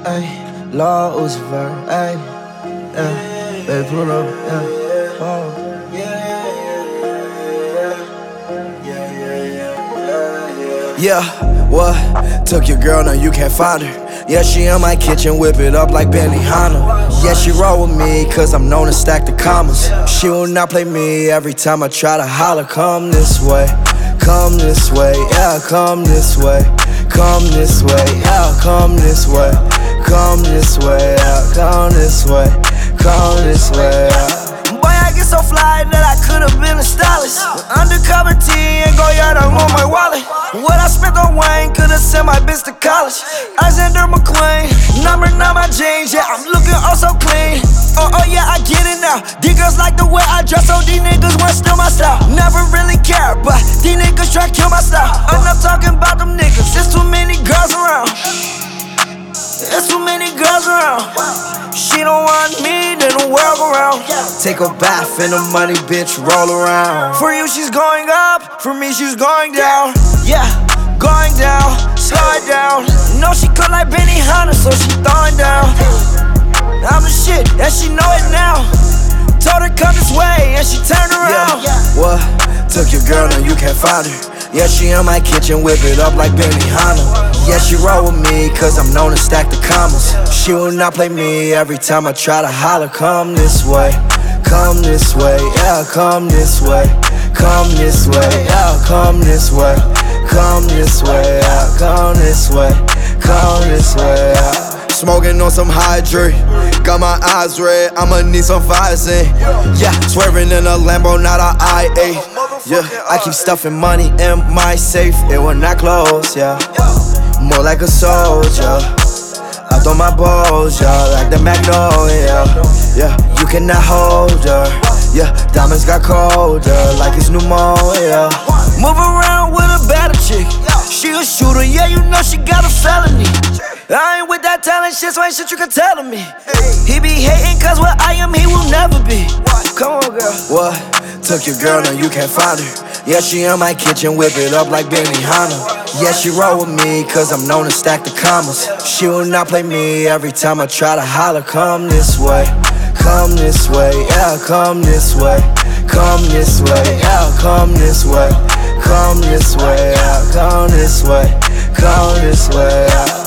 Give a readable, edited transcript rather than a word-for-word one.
ayy, Law Uzi Vert, ayy, yeah, baby, pull up, yeah, oh. Yeah, what? Took your girl, now you can't find her. Yeah, she in my kitchen, whip it up like Benihana. Yeah, she roll with me, cause I'm known to stack the commas. She will not play me every time I try to holler. Come this way, come this way, yeah, come this way. Come this way, yeah, come this way. Come this way, yeah, come this way. Come this way, yeah. Boy, I get so fly that I could've been a stylist. Undercover tee and Goyard, I want my wallet. What I spent on Wayne, could've sent my bitch to college. Alexander McQueen, number 9 my jeans, yeah, I'm looking oh so clean. Oh yeah, I get it now. These girls like the way I dress, so these niggas want steal my style. Never really care, but these niggas try to kill my style. Enough talking about them niggas, there's too many girls around. There's too many girls around. She don't want me, then the world go round. Take a bath in the money, bitch, roll around. For you, she's going up, for me, she's going down. Yeah, going down, slow it down. Know she cook like Benihana, so she throwing down. I'm the shit, and she know it now. Told her come this way, and she turned around. Yeah. What? Took your girl, now you can't find her. Yeah, she in my kitchen, whip it up like Benihana. Yeah, she roll with me, cause I'm known to stack the commas. She will not play me every time I try to holler. Come this way, come this way, yeah, come this way. Come this way, yeah, come this way. Come this way, yeah, come this way. Come this way, yeah. Smoking on some hydrate, got my eyes red, I'ma need some Visine. Yeah, swerving in a Lambo, not a I-8. Yeah, I keep stuffing money in my safe, it will not close, yeah. More like a soldier, I throw my balls, yeah, like the Magnolia. Yeah, you cannot hold her, yeah, diamonds got colder, like it's pneumonia. Move around with a better chick, she a shooter, yeah, you know she got a felony. I ain't with that talent shit, so ain't shit you can tell to me. He be hating cause what I am, he will never be. Come on, girl. What? Took your girl, now you can't find her. Yeah, she in my kitchen, whip it up like Benihana. Yeah, she roll with me, cause I'm known to stack the commas. She will not play me every time I try to holler. Come this way, come this way, yeah, come this way. Come this way, yeah, come this way. Come this way, yeah, come this way. Come this way, yeah.